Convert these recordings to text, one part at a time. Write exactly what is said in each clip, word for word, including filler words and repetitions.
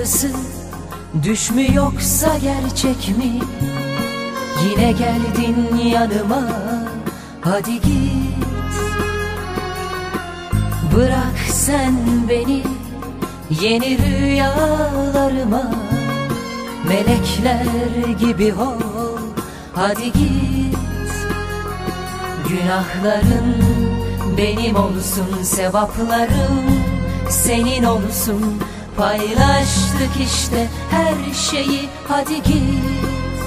yarısı düş mü yoksa gerçek mi? Yine geldin yanıma, hadi git. Bırak sen beni yeni rüyalarıma, melekler gibi ol, hadi git. Günahların benim olsun, sevaplarım senin olsun. Paylaştık işte her şeyi, hadi git.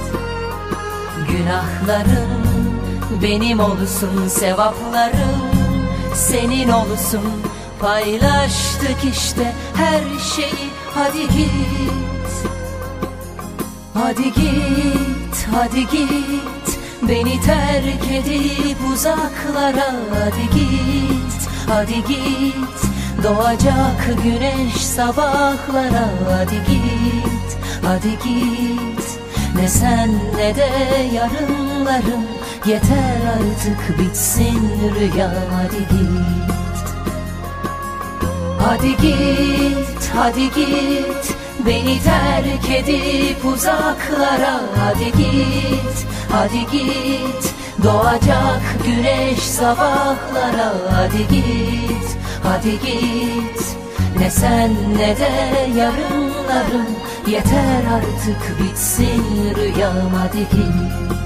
Günahlarım benim olsun, sevaplarım senin olsun. Paylaştık işte her şeyi, hadi git. Hadi git, hadi git, beni terk edip uzaklara, hadi git. Hadi git, doğacak güneş sabahlara, hadi git. Hadi git, ne sen ne de yarınlarım, yeter artık bitsin rüya, hadi git. Hadi git, hadi git, beni terk edip uzaklara, hadi git. Hadi git, doğacak güneş sabahlara, hadi git. Hadi git, ne sen ne de yarınlarım, yeter artık bitsin rüyam, hadi git.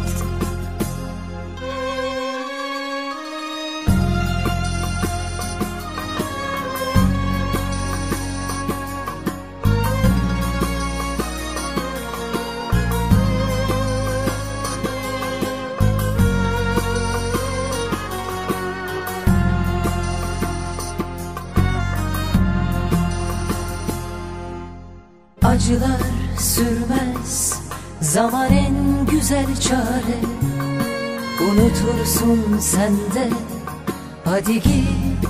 Acılar sürmez, zaman en güzel çare. Unutursun sen de, hadi git.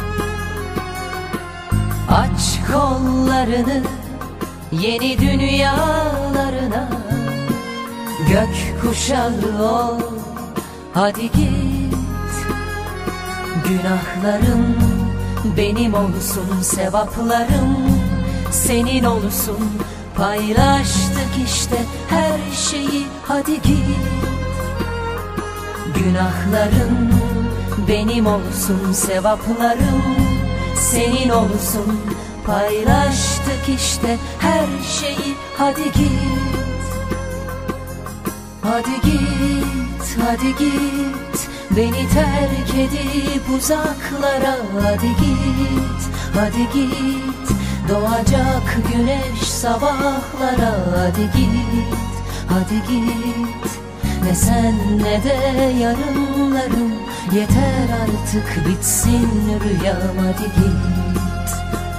Aç kollarını yeni dünyalarına, gök kuşağı ol, hadi git. Günahlarım benim olsun, sevaplarım senin olsun. Paylaştık işte her şeyi, hadi git. Günahlarım benim olsun, sevaplarım senin olsun. Paylaştık işte her şeyi, hadi git. Hadi git, hadi git, beni terk edip uzaklara, hadi git. Hadi git, doğacak güneş sabahlara, hadi git. Hadi git, ne sen ne de yarınlarım, yeter artık bitsin rüyam, hadi git.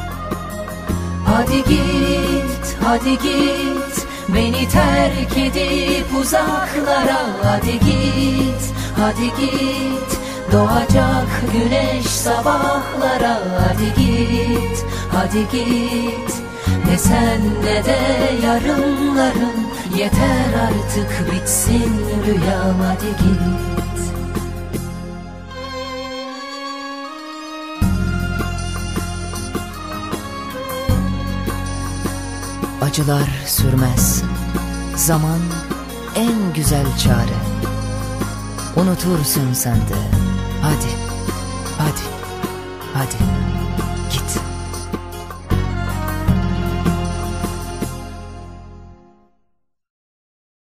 Hadi git, hadi git, beni terk edip uzaklara, hadi git. Hadi git, doğacak güneş sabahlara, hadi git. Hadi git, ne sen ne de yarınlarım, yeter artık bitsin rüyam, hadi git. Acılar sürmez, zaman en güzel çare. Unutursun sen de, hadi, hadi, hadi git.